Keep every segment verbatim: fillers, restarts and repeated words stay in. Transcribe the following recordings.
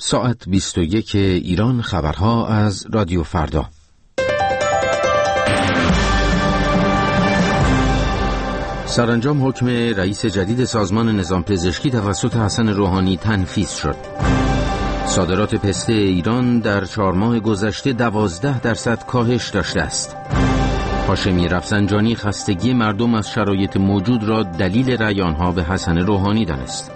ساعت بیست و یک ایران، خبرها از رادیو فردا. سرانجام حکم رئیس جدید سازمان نظام پزشکی توسط حسن روحانی تنفیذ شد. صادرات پسته ایران در چهار ماه گذشته دوازده درصد کاهش داشته است. هاشمی رفسنجانی خستگی مردم از شرایط موجود را دلیل رأی آنها به حسن روحانی دانست.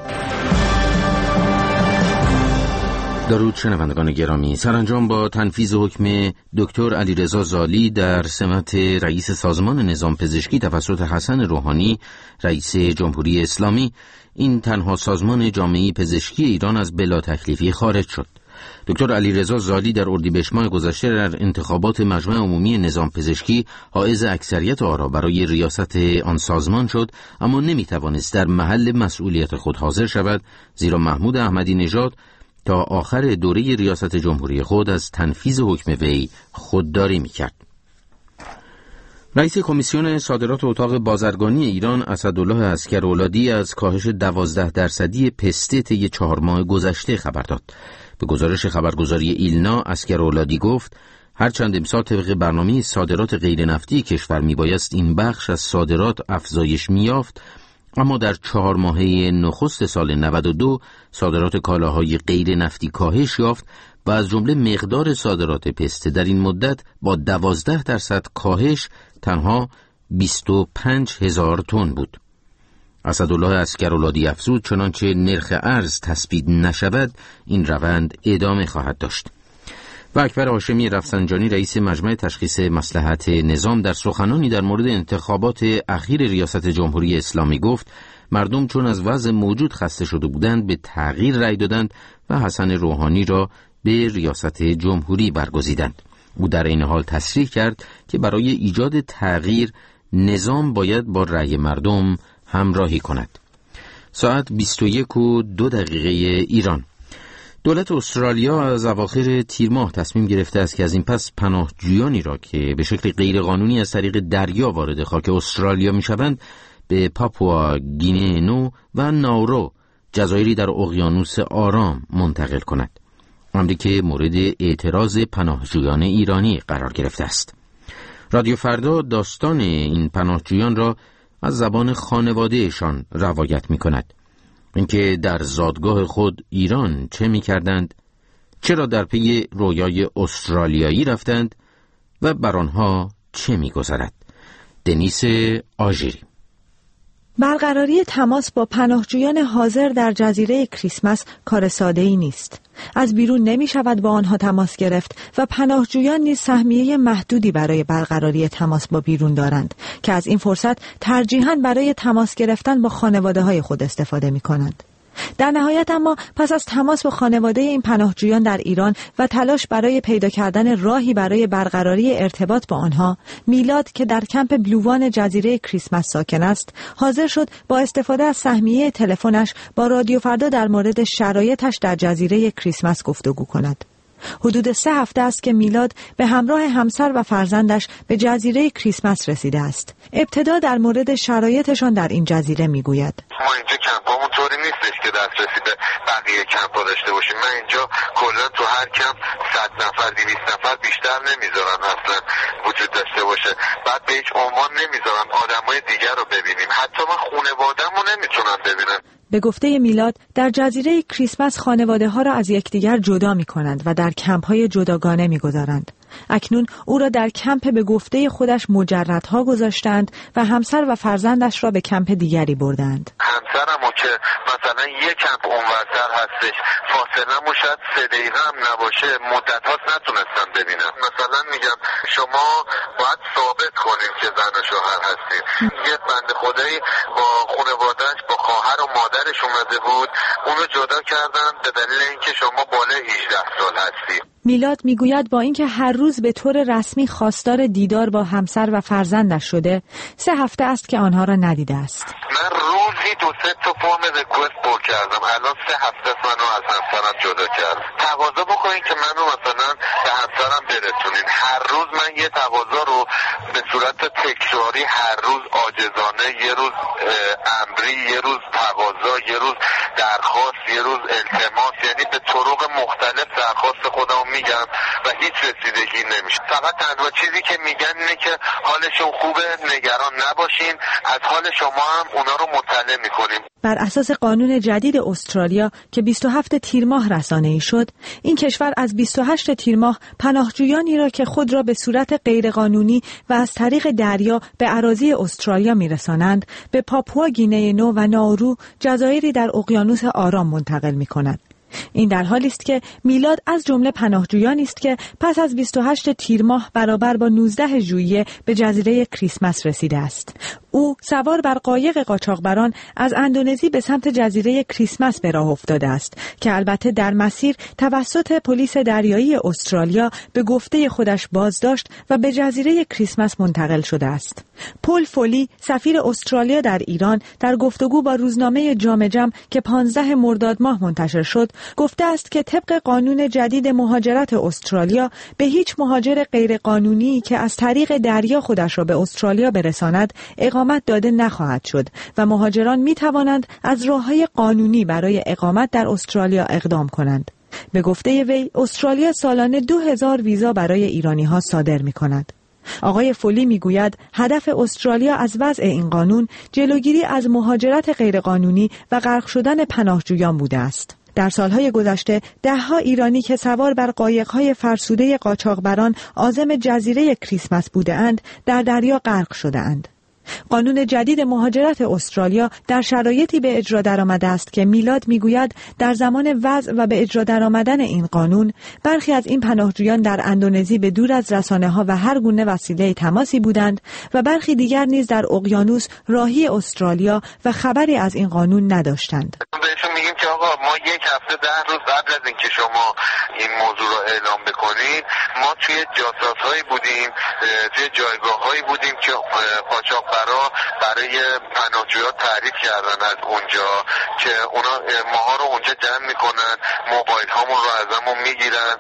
درود شنوندگان گرامی، سرانجام با تنفیذ حکم دکتر علیرضا زالی در سمت رئیس سازمان نظام پزشکی توسط حسن روحانی رئیس جمهوری اسلامی، این تنها سازمان جامعه پزشکی ایران از بلا تکلیفی خارج شد. دکتر علیرضا زالی در اردیبهشت ماه گذشته در انتخابات مجمع عمومی نظام پزشکی حائز اکثریت آرا برای ریاست آن سازمان شد، اما نمیتوانست در محل مسئولیت خود حاضر شود، زیرا محمود احمدی نژاد تا آخر دوره ریاست جمهوری خود از تنفیذ حکم وی خودداری میکرد. رئیس کمیسیون صادرات اتاق بازرگانی ایران اسدالله عسکرولادی از کاهش دوازده درصدی پسته طی چهار ماه گذشته خبر داد. به گزارش خبرگزاری ایلنا، عسکرولادی گفت هرچند امسال طبق برنامه صادرات غیر نفتی کشور میبایست این بخش از صادرات افزایش میافت، اما در چهار ماهه نخست سال نود و دو صادرات کالاهای غیر نفتی کاهش یافت و از جمله مقدار صادرات پسته در این مدت با دوازده درصد کاهش تنها بیست و پنج هزار تن بود. اسدالله عسکرولادی افزود چنانچه نرخ ارز تثبیت نشود این روند ادامه خواهد داشت. و اکبر هاشمی رفسنجانی رئیس مجمع تشخیص مصلحت نظام در سخنانی در مورد انتخابات اخیر ریاست جمهوری اسلامی گفت مردم چون از وضع موجود خسته شده بودند به تغییر رأی دادند و حسن روحانی را به ریاست جمهوری برگزیدند. او در این حال تصریح کرد که برای ایجاد تغییر نظام باید با رأی مردم همراهی کند. ساعت بیست و یک و دو دقیقه ایران. دولت استرالیا از اواخر تیر ماه تصمیم گرفته است که از این پس پناهجویانی را که به شکل غیرقانونی از طریق دریا وارد خاک استرالیا میشوند به پاپوا گینه نو و ناورو، جزایری در اقیانوس آرام، منتقل کند. امری که مورد اعتراض پناهجویان ایرانی قرار گرفته است. رادیو فردا داستان این پناهجویان را از زبان خانوادهشان روایت می کند. اینکه در زادگاه خود ایران چه می کردند، چرا در پی رویای استرالیایی رفتند و بر آنها چه می گذرد. دنیس آژیری. برقراری تماس با پناهجویان حاضر در جزیره کریسمس کار ساده‌ای نیست. از بیرون نمی شود با آنها تماس گرفت و پناهجویان نیز سهمیه محدودی برای برقراری تماس با بیرون دارند که از این فرصت ترجیحاً برای تماس گرفتن با خانواده‌های خود استفاده می کنند. در نهایت اما پس از تماس با خانواده این پناهجویان در ایران و تلاش برای پیدا کردن راهی برای برقراری ارتباط با آنها، میلاد که در کمپ بلووان جزیره کریسمس ساکن است، حاضر شد با استفاده از سهمیه تلفنش با رادیو فردا در مورد شرایطش در جزیره کریسمس گفتگو کند. حدود سه هفته است که میلاد به همراه همسر و فرزندش به جزیره کریسمس رسیده است. ابتدا در مورد شرایطشان در این جزیره میگوید: ما اینجا کمپامون طوری نیستش که دسترسی به بقیه کمپا داشته باشیم. من اینجا کلا تو هر کمپ صد نفر دویست نفر بیشتر نمیذارن اصلا وجود داشته باشه. بعد به هیچ عنوان نمیذارن آدمای دیگر رو ببینیم. حتی من خانواده‌مو نمیتونم ببینم. به گفته میلاد در جزیره کریسمس خانواده ها را از یکدیگر جدا می کنند و در کمپ های جداگانه می گذارند. اکنون او را در کمپ به گفته خودش مجردها گذاشتند و همسر و فرزندش را به کمپ دیگری بردند. همسرمو که مثلا یک کمپ اونورتر هستش، فاصله مو شاید سه دقیقه هم نباشه، مدت هاست نتونستم ببینم. مثلا میگم شما باید ثابت کنیم که زن و شوهر هستید. یه بنده خدایی با خانواده‌اش با خواهر و مادرش اومده بود، اونو جدا کردن به دلیل اینکه شما بالای هجده سال هستید. میلاد میگوید با اینکه هر روز به طور رسمی خواستار دیدار با همسر و فرزندش شده، سه هفته است که آنها را ندیده است. من روزی دو سه تا فرم ریکوست پر کردم. الان سه هفته است منو از همسرم جدا کردم. تقاضا بکنین که منو مثلا به همسرم برسونین. هر روز من یه تقاضا رو به صورت تکراری، هر روز عاجزانه، یه روز امری، یه روز تقاضا، یه روز درخواست، یه روز التماس، یعنی به طرق مختلف درخواست خودم میگم و هیچ رسیدگی نمیشه. فقط تنها چیزی که میگن اینه که حالشون خوبه، نگران نباشین، از حال شما هم اونا رو مطلع میکنیم. بر اساس قانون جدید استرالیا که بیست و هفتم تیر ماه رسانه‌ای شد، این کشور از بیست و هشتم تیر ماه پناهجویانی را که خود را به صورت غیرقانونی و از طریق دریا به اراضی استرالیا میرسانند، به پاپوا گینه نو و نارو، جزایری در اقیانوس آرام منتقل می‌کند. این در حالی است که میلاد از جمله پناهجویانی است که پس از بیست و هشتم تیر ماه برابر با نوزدهم ژوئیه به جزیره کریسمس رسیده است. او سوار بر قایق قاچاقبران از اندونزی به سمت جزیره کریسمس به راه افتاده است که البته در مسیر توسط پلیس دریایی استرالیا به گفته خودش بازداشت و به جزیره کریسمس منتقل شده است. پل فولی، سفیر استرالیا در ایران، در گفتگو با روزنامه جام جم که پانزدهم مرداد ماه منتشر شد، گفته است که طبق قانون جدید مهاجرت استرالیا به هیچ مهاجر غیرقانونی که از طریق دریا خودش را به استرالیا برساند اقامت داده نخواهد شد و مهاجران می توانند از راه‌های قانونی برای اقامت در استرالیا اقدام کنند. به گفته وی، استرالیا سالانه دو هزار ویزا برای ایرانی‌ها صادر می‌کند. آقای فولی میگوید هدف استرالیا از وضع این قانون جلوگیری از مهاجرت غیرقانونی و غرق شدن پناهجویان بوده است. در سالهای گذشته ده‌ها ایرانی که سوار بر قایق‌های فرسوده قاچاقبران عازم جزیره کریسمس بوده‌اند، در دریا غرق شده‌اند. قانون جدید مهاجرت استرالیا در شرایطی به اجرا درآمده است که میلاد میگوید در زمان وضع و به اجرا درآمدن این قانون برخی از این پناهجویان در اندونزی به دور از رسانه‌ها و هر گونه وسیله تماسی بودند و برخی دیگر نیز در اقیانوس راهی استرالیا و خبری از این قانون نداشتند. بهشون میگیم که آقا ما یک هفته ده روز قبل از اینکه شما این موضوع رو اعلام بکنید، ما توی جاساس‌هایی بودیم، توی جایگاه‌هایی بودیم که قاچاقبرا برای پناهجویان تعریف کردن از اونجا که اونا ماها رو اونجا جمع میکنن، موبایل هامون رو ازمون میگیرن،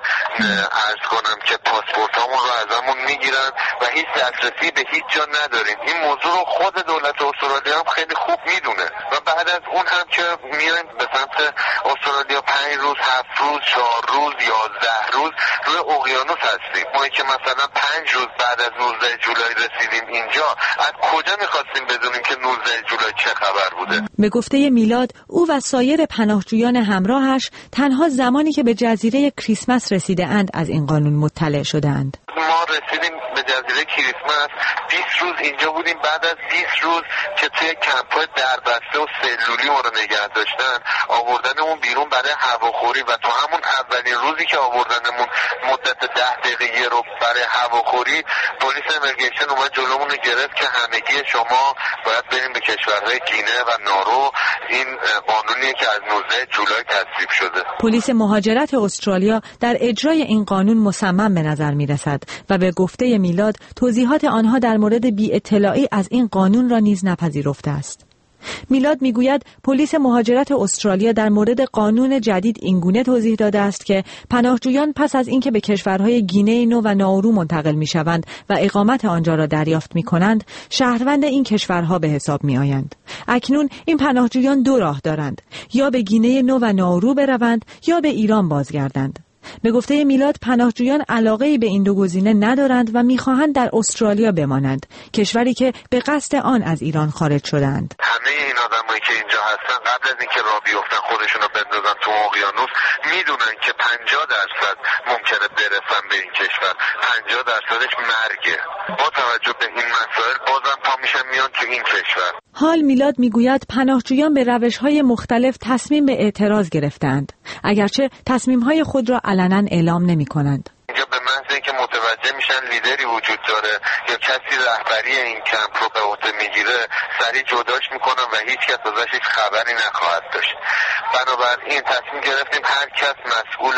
عرض کنم که پاسپورت هامون رو ازمون میگیرن و هیچ دسترسی به هیچ جا نداریم. این موضوع رو خود دولت استرالیا هم خیلی خوب میدونه و بعد از اون هم که میایم به سمت استرالیا پنج روز، هفت روز، چهار روز، یازده روز روی اقیانوس هستیم. ما که مثلا پنج روز بعد از نوزدهم جولای رسیدیم اینجا، از کجا میخواستیم بدونیم که نوزدهم جولای چه خبر بوده؟ به گفته میلاد، او و سایر پناهجویان همراهش تنها زمانی که به جزیره کریسمس رسیده اند از این قانون مطلع شدند. ما رسیدیم به جزیره کریسمس، بیست روز اینجا بودیم. بعد از بیست روز که توی کمپ‌های دربسته و سلولی ما رو نگه داشتن، آوردنمون بیرون برای هواخوری و تو همون اولین روزی که آوردنمون مدت ده دقیقه رو برای هواخوری، پلیس امیگریشن اومد جلومون رو گرفت که همگی شما باید بریم به کشورهای گینه و نارو. این قانونیه که از نوزدهم جولای تصویب شده. پلیس مهاجرت استرالیا در اجرای این قانون مصمم به نظر می‌رسد و به گفته میلاد توضیحات آنها در مورد بی‌اطلاعی از این قانون را نیز نپذیرفته است. میلاد میگوید پلیس مهاجرت استرالیا در مورد قانون جدید اینگونه توضیح داده است که پناهجویان پس از اینکه به کشورهای گینه نو و نارو منتقل میشوند و اقامت آنجا را دریافت میکنند، شهروند این کشورها به حساب میآیند. اکنون این پناهجویان دو راه دارند: یا به گینه نو و نارو بروند یا به ایران بازگردند. به گفته میلاد پناهجویان علاقه‌ای به این دو گزینه ندارند و می‌خواهند در استرالیا بمانند، کشوری که به قصد آن از ایران خارج شده‌اند. همه این آدمایی که اینجا هستن قبل از اینکه راه بیفتن خودشون رو بندازن تو اقیانوس، میدونن که پنجاه درصد ممکنه برسن به این کشور، پنجاه درصدش مرگه. با توجه به این مسائل بازم پا میشن میان تو این کشور. حال میلاد میگوید پناهجویان به روش‌های مختلف تصمیم به اعتراض گرفتند، اگرچه تصمیم‌های خود را علنا اعلام نمی‌کنند. اینجا به محض اینکه متوجه میشن لیدری وجود داره یا کسی رهبری این کمپ رو به عهده میگیره، سریع جداش میکنن و هیچ کس ازش هیچ خبری نخواهد داشت. بنابراین تصمیم گرفتیم هر کس مسئول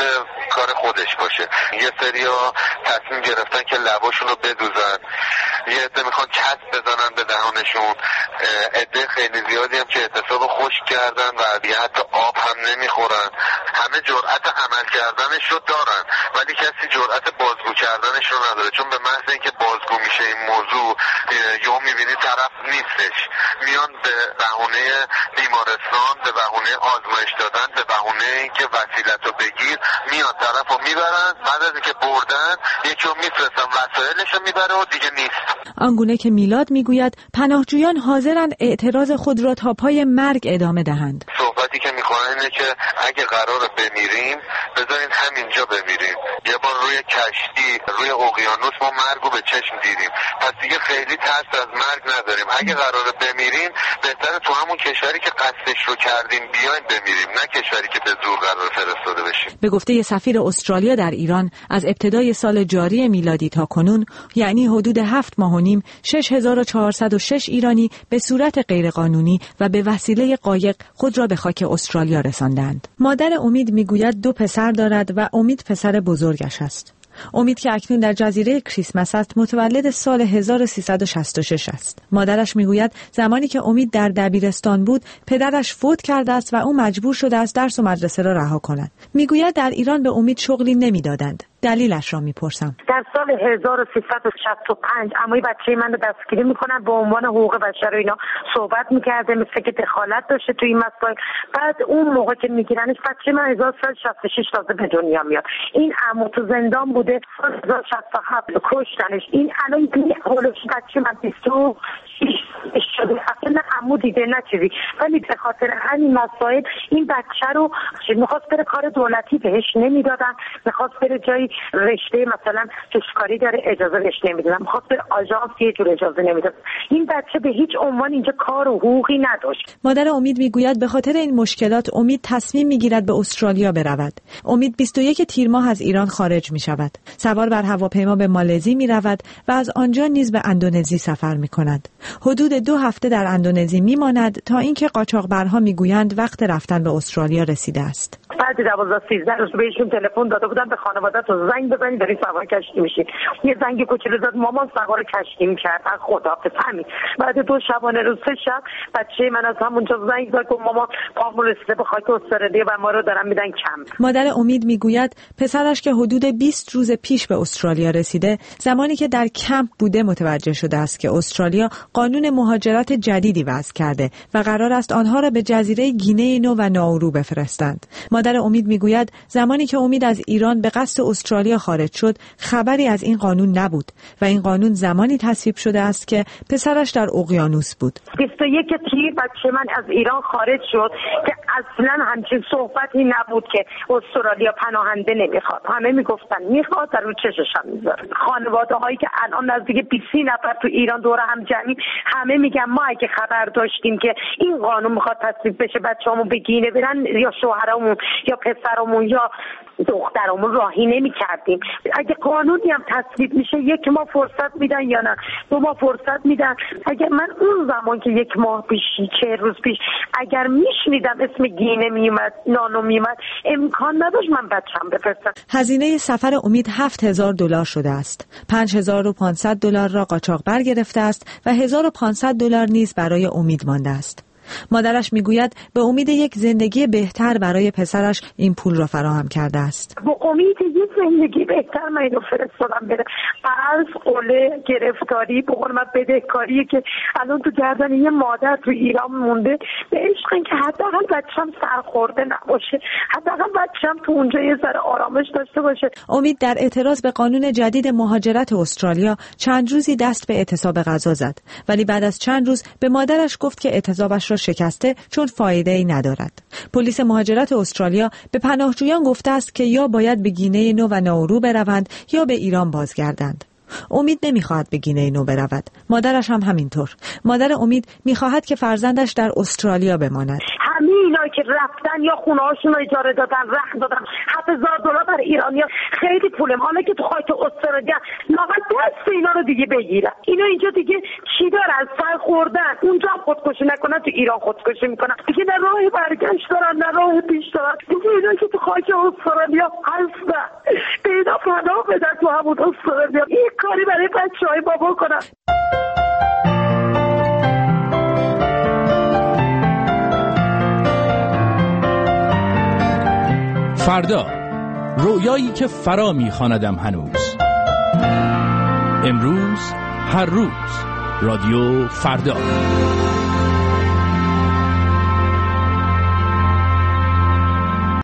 کار خودش باشه. یه سریا تصمیم گرفتن که لباشون رو بدوزن، یه عده میخوان چسب بزنن به دهانشون، عده خیلی زیادی هم که اعتصاب خشک کردن و دیگه حتی آب هم نمیخورن. همه جرأت عمل کردنش رو دارن ولی کسی جرأت بازگو کردنش رو نداره، چون به محض اینکه بازگو میشه این موضوع یا میبینی طرف نیستش، میان به بهونه بیمارستان، به بهونه آزمایش دادن، به بهونه اینکه وسیلت رو بگیر میان طرف رو میبرن، بعد از اینکه بردن یکی رو میفرستن وسایلش رو میبره و دیگه نیست. آنگونه که میلاد میگوید پناهجویان حاضرند اعتراض خود را تا پای مرگ ادامه دهند. صحبتی که میکنن اینه که اگه قراره بمیریم بذارین همینجا بمیریم. یه بار روی کشتی روی اقیانوس ما مرگو به چشم دیدیم، پس دیگه خیلی ترس از مرگ نداریم. اگه قراره بمیریم بهتره تو همون کشوری که قصدش رو کردیم بیایم بمیریم، نه کشوری که به زور قرار فرستاده بشیم. به گفته سفیر استرالیا در ایران، از ابتدای سال جاری میلادی تا کنون، یعنی حدود هفت ماه و نیم، شش هزار و چهارصد و شش ایرانی به صورت غیرقانونی و به وسیله قایق خود را به خاک استرالیا رساندند. مادر امید میگوید دو پسر دارد و امید پسر بزرگش است. امید که اکنون در جزیره کریسمس است متولد سال هزار و سیصد و شصت و شش است. مادرش میگوید زمانی که امید در دبیرستان بود پدرش فوت کرده است و او مجبور شده است درس و مدرسه را رها کند. میگوید در ایران به امید شغلی نمیدادند. دلیلش را میپرسم. در سال هزار و سیصد و شصت و پنج عموی بچه من رو دستگیری میکنن، به عنوان حقوق بشر و اینا صحبت میکرده، مثل که دخالت داشته تو این مسائل. بعد اون موقع که میگیرنش بچه من هزار و سیصد و شصت و شش تازه به دنیا میاد. این عمو تو زندان بوده، سال هزار و سیصد و شصت و هفت کشتنش. این الان این حالش بچه من بیست و شش شده، اصلا نه عمو دیده نه چیزی، ولی به خاطر همین مسائل این بچه رو میخواست بره کار دولتی بهش نمیدادن، میخواست بره جایی رشته مثلا کشکاری داره اجازه بهش نمیدادن، میخواست بره آژانس یه جور اجازه نمیدادن. این بچه به هیچ عنوان اینجا کار و حقوقی نداشت. مادر امید میگوید به خاطر این مشکلات امید تصمیم میگیرد به استرالیا برود. امید بیست و یک تیر ماه از ایران خارج میشود. سوار بر هواپیما به مالزی میرود و از آنجا نیز به اندونزی سفر میکند. حدود دو هفته در اندونزی میماند تا اینکه قاچاقبرها میگویند وقت رفتن به استرالیا رسیده است. بعد دوازده سیزده روز بهشون تلفن داده بودن به خانواده تو زنگ بزنید دارین سوار کشتی میشین. یه زنگ کوچولو داد مامان سوار کشتی میکرد. خدا همین. بعد دو شبانه روز سه شب بچه من از همونجا زنگ زد گفت مامان پامون رسیده به خاک استرالیا و ما رو دارن میدن کمپ. مادر امید میگوید پسرش که حدود بیست روز پیش به استرالیا رسیده، زمانی که در کمپ بوده متوجه شده است که استرالیا قانون مهاجرت جدیدی وضع کرده و قرار است آنها را به جزیره گینه نو و ناورو بفرستند. مادر امید میگوید زمانی که امید از ایران به قصد استرالیا خارج شد خبری از این قانون نبود و این قانون زمانی تصویب شده است که پسرش در اقیانوس بود. بیست و یک تیر بچه من از ایران خارج شد که اصلا همچین صحبتی نبود که استرالیا پناهنده نمیخواد. همه میگفتن میخواد، در رو چشش هم میذاره. خانواده هایی که الان نزدیک بیست نفر تو ایران دور هم جمعی، همه میگن ما اگه خبر داشتیم که این قانون میخواد تصویب بشه بچه‌مون به گینه برن یا شوهرامون یا پسرمون یا دخترمون راهی نمی کردیم. اگه قانونی هم تصویب میشه یک ماه فرصت میدن یا نه دو ماه فرصت میدن. اگر من اون زمان که یک ماه پیشی چه روز پیش اگر میشنیدم اسم گینه میومد نانو میومد امکان نداشت من بچم بفرستم. هزینه سفر امید هفت هزار دلار شده است. پنج هزار و پانصد دلار را قاچاقبر گرفته است و هزار و پانصد دلار نیز برای امید مانده است. مادرش میگوید به امید یک زندگی بهتر برای پسرش این پول را فراهم کرده است. با امید یک زندگی بهتر من اینو فرستادم بره. قرض، قله، گرفتاری، به قول من بدهکاری که الان تو گردن یه مادر تو ایران مونده، به عشق این که حداقل بچه‌م سرخورده نباشه، حداقل بچه‌م تو اونجا یه ذره آرامش داشته باشه. امید در اعتراض به قانون جدید مهاجرت استرالیا چند روزی دست به اعتصاب غذا زد، ولی بعد از چند روز به مادرش گفت که اعتصابش را شکسته چون فایده ای ندارد. پلیس مهاجرت استرالیا به پناهجویان گفته است که یا باید به گینه نو و ناورو بروند یا به ایران بازگردند. امید نمیخواهد به گینه نو برود. مادرش هم همینطور. مادر امید میخواهد که فرزندش در استرالیا بماند. همه اینا که رفتن یا خونه هاشون رو اجاره دادن، رهن دادن، هفت هزار دلار برای ایرانیا خیلی پوله. حالا که تو خاک استرالیا لاغت دست اینا رو دیگه بگیرن. اینا اینجا دیگه چی دارن؟ سر خوردن. اونجا خودکشی نکنن، تو ایران خودکشی میکنن. دیگه نه راه برگشت دارن نه راه پیش دارن. دیگه اینا که تو خاک استرالیا هستن به اینا پناه بدن تو همون استرالیا. یه کاری برای بچه های بابا کنن. فردا، رویایی که فرا میخواندم هنوز. امروز، هر روز، رادیو فردا.